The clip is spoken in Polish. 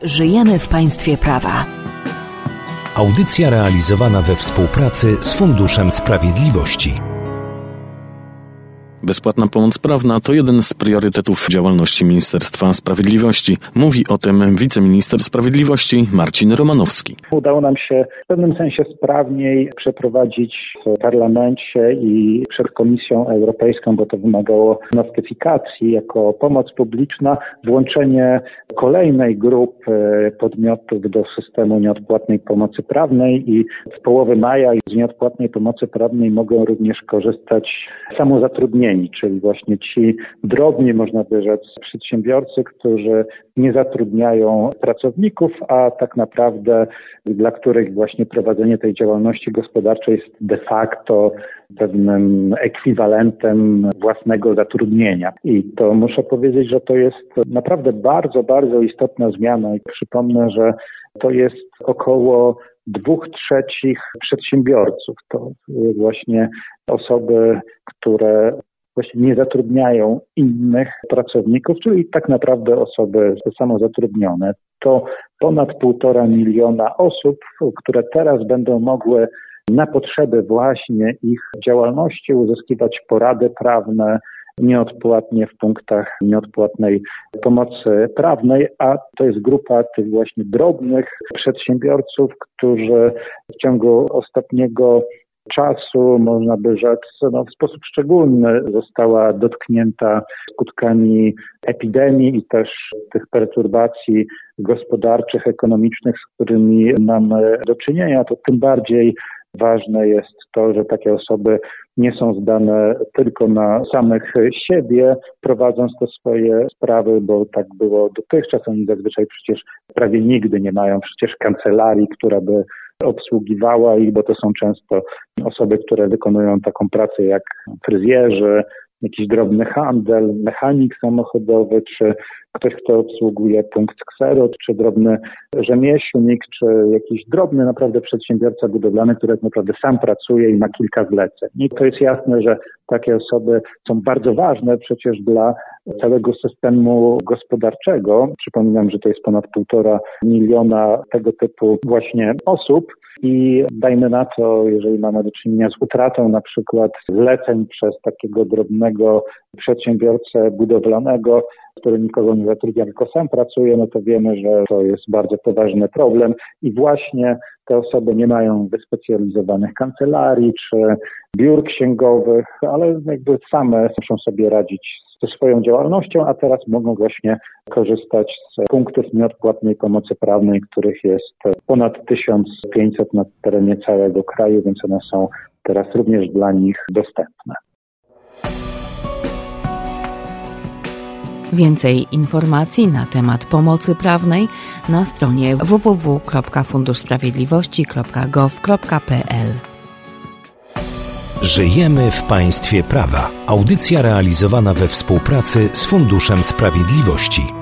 Żyjemy w państwie prawa. Audycja realizowana we współpracy z Funduszem Sprawiedliwości. Bezpłatna pomoc prawna to jeden z priorytetów działalności Ministerstwa Sprawiedliwości. Mówi o tym wiceminister sprawiedliwości Marcin Romanowski. Udało nam się w pewnym sensie sprawniej przeprowadzić w parlamencie i przed Komisją Europejską, bo to wymagało notyfikacji jako pomoc publiczna, włączenie kolejnej grupy podmiotów do systemu nieodpłatnej pomocy prawnej i w połowie maja z nieodpłatnej pomocy prawnej mogą również korzystać samozatrudnieni, czyli właśnie ci drobni, można by rzec, przedsiębiorcy, którzy nie zatrudniają pracowników, a tak naprawdę dla których właśnie prowadzenie tej działalności gospodarczej jest de facto pewnym ekwiwalentem własnego zatrudnienia. I to muszę powiedzieć, że to jest naprawdę bardzo, bardzo istotna zmiana i przypomnę, że to jest około 2/3 przedsiębiorców. To właśnie osoby, które właśnie nie zatrudniają innych pracowników, czyli tak naprawdę osoby samozatrudnione. To ponad 1,5 miliona osób, które teraz będą mogły na potrzeby właśnie ich działalności uzyskiwać porady prawne nieodpłatnie w punktach nieodpłatnej pomocy prawnej, a to jest grupa tych właśnie drobnych przedsiębiorców, którzy w ciągu ostatniego czasu, można by rzec, w sposób szczególny została dotknięta skutkami epidemii i też tych perturbacji gospodarczych, ekonomicznych, z którymi mamy do czynienia. To tym bardziej ważne jest to, że takie osoby nie są zdane tylko na samych siebie, prowadząc te swoje sprawy, bo tak było dotychczas. Oni zazwyczaj przecież prawie nigdy nie mają przecież kancelarii, która by obsługiwała ich, bo to są często osoby, które wykonują taką pracę jak fryzjerzy, jakiś drobny handel, mechanik samochodowy, czy ktoś, kto obsługuje punkt ksero, czy drobny rzemieślnik, czy jakiś drobny naprawdę przedsiębiorca budowlany, który tak naprawdę sam pracuje i ma kilka zleceń. I to jest jasne, że takie osoby są bardzo ważne przecież dla całego systemu gospodarczego. Przypominam, że to jest ponad 1,5 miliona tego typu właśnie osób. I dajmy na to, jeżeli mamy do czynienia z utratą na przykład zleceń przez takiego drobnego przedsiębiorcę budowlanego, który nikogo nie zatrudnia, tylko sam pracuje, no to wiemy, że to jest bardzo poważny problem i właśnie te osoby nie mają wyspecjalizowanych kancelarii czy biur księgowych, ale jakby same muszą sobie radzić ze swoją działalnością, a teraz mogą właśnie korzystać z punktów nieodpłatnej pomocy prawnej, których jest ponad 1500 na terenie całego kraju, więc one są teraz również dla nich dostępne. Więcej informacji na temat pomocy prawnej na stronie www.funduszsprawiedliwości.gov.pl. Żyjemy w państwie prawa. Audycja realizowana we współpracy z Funduszem Sprawiedliwości.